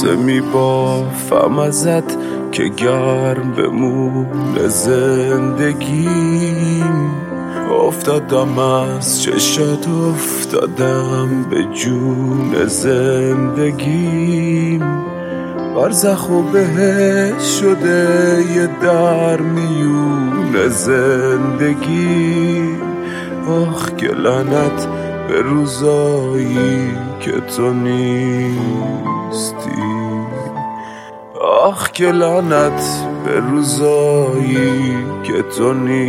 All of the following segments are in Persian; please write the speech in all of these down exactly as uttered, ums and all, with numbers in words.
لحظه میبافم ازت که گرم بمونه زندگیم. افتادم از چشات افتادم به جون زندگیم. برزخ و بهش شده یه در میون زندگی. آخ که لعنت به روزایی که تو نیستی. آخ که لعنت به روزایی که تو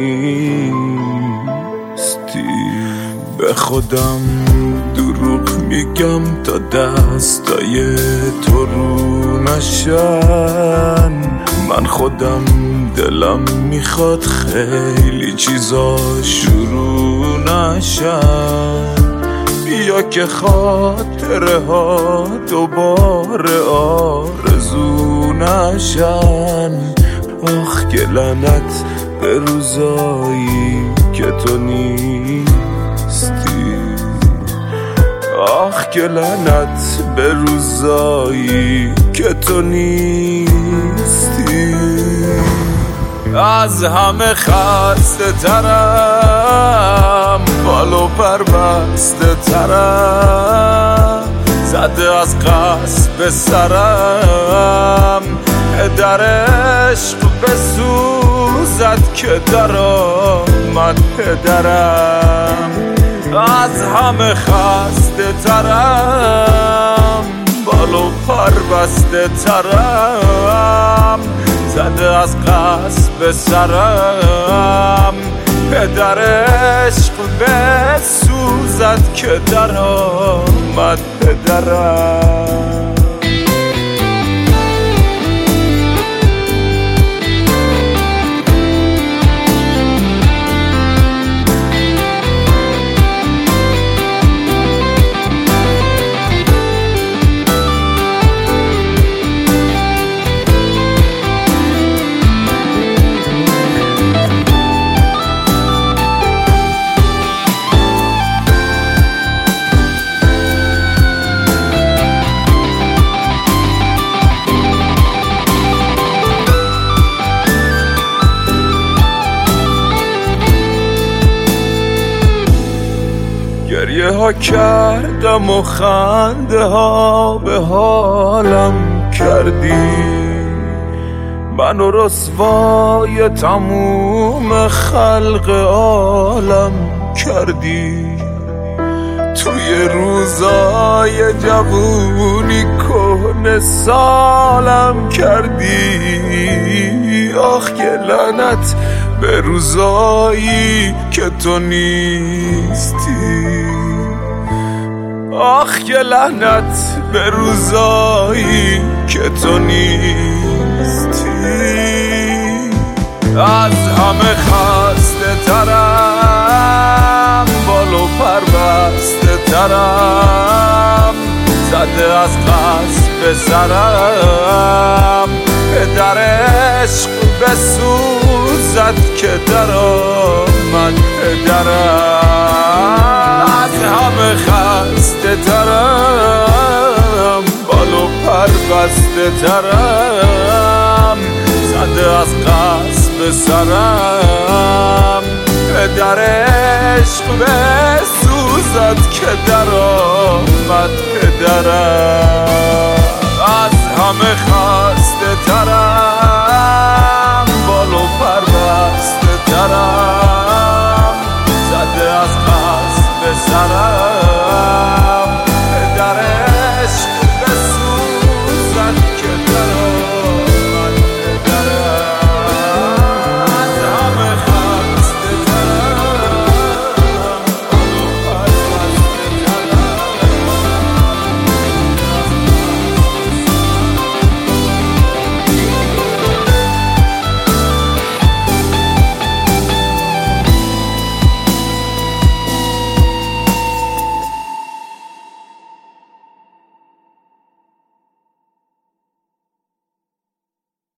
نیستی. به خودم دروغ میگم تا دستای تو رو نشن. من خودم دلم میخواد خیلی چیزا شروع نشن. بیا که خاطره ها دوباره آرزو نشن. آخ که لعنت به روزایی که تو نیستی. آخ که لعنت به روزایی که تو نیستی. از همه خسته ترم، بالو پر بسته ترم، زده از قصد سرم. در عشق بسوزد که در آمد پدرم. از همه خسته ترم، بالو پر بسته ترم، زده از قصد سرم. پدر عشق بسوزد که در آمد پدرم. گریه ها کردم و خنده ها به حالم کردی. منو رسوای تموم خلق عالم کردی. توی روزای جوونی کهنه سالم کردی. آخ که لعنت به روزایی که تو نیستی. آخ که لعنت به روزایی که تو نیستی. از همه خسته ترم، بالو پر بسته ترم، زده از قصد سرم. پدر عشق بسوزد که در آمد پدرم. از همه خسته ترم، بالو پر بسته ترم، زده از قصد سرم. پدر عشق بسوزد که در آمد پدرم. از همه خسته ترم،